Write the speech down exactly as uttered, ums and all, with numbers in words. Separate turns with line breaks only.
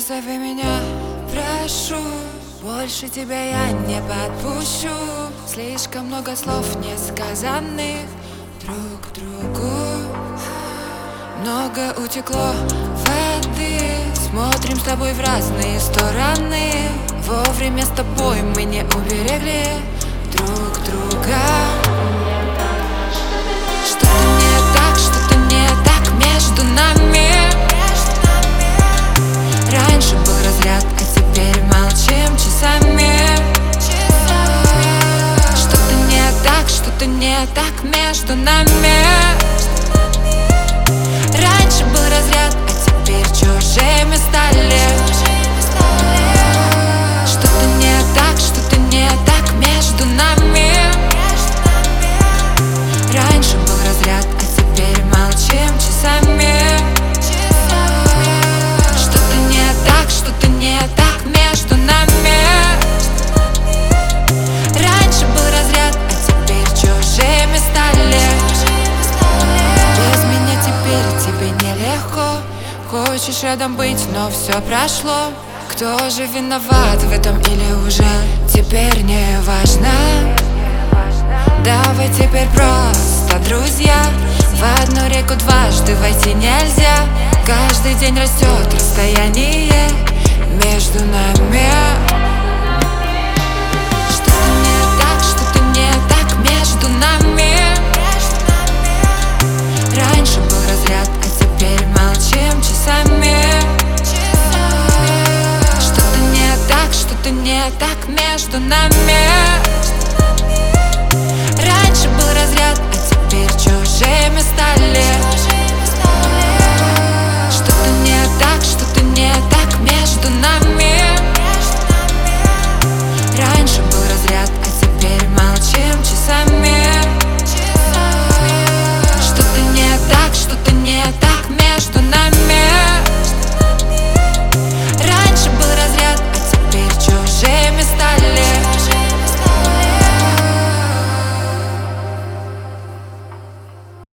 Назови меня, прошу, больше тебя я не подпущу. Слишком много слов несказанных друг другу. Много утекло воды, смотрим с тобой в разные стороны. Вовремя с тобой мы не уберегли друг друга. Что-то не так, что-то не так между нами. Раньше был разряд, а теперь молчим часами. Что-то не так, что-то не так между нами. Раньше был разряд, а теперь чужими стали. Что-то не так, что-то не так между нами. Раньше был разряд, а теперь молчим часами. Что-то не так, что-то не так между нами. Раньше был разряд, а теперь чужими стали. Без меня теперь тебе нелегко. Хочешь рядом быть, но все прошло. Кто же виноват в этом или уже теперь не важно? Давай теперь просто друзья. В одну реку дважды войти нельзя. Каждый день растет расстояние между нами. Что-то не так, что-то не так между нами. Раньше был разряд, а теперь молчим часами. Что-то не так, что-то не так между нами. Раньше был разряд, а теперь чужими стали.